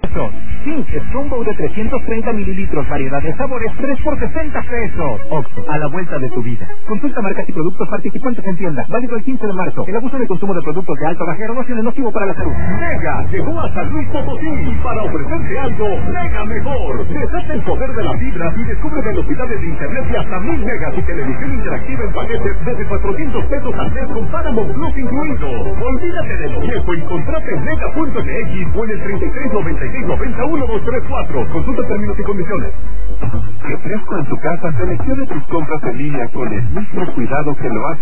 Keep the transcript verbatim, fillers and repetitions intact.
Zinc Strongbow de trescientos treinta mililitros, variedad de sabores, tres por sesenta pesos. Oxxo, a la vuelta de tu vida. Consulta marcas y productos participantes en tienda. Válido el quince de marzo. El abuso de consumo de productos de alto bajero no es nocivo para la salud. Mega llegó a San Luis Potosí para ofrecerte algo mega mejor. Deshace el poder de la fibra y descubre velocidades de internet de hasta mil megas y televisión interactiva en paquetes desde cuatrocientos pesos al mes con Paramount Plus incluido. Olvídate de lo viejo y contrata en mega punto m x o en el treinta y tres noventa y seis noventa uno dos tres cuatro. Consulta términos y condiciones. Refresco en tu casa. Seleccione tus compras en línea con el mismo cuidado que lo hace